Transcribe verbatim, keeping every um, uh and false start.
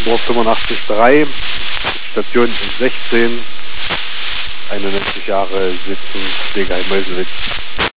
Uhr fünfundachtzig Komma drei, Station sechzehn, einundneunzig Jahre, sitzen Pflegeheim Meuselwitz.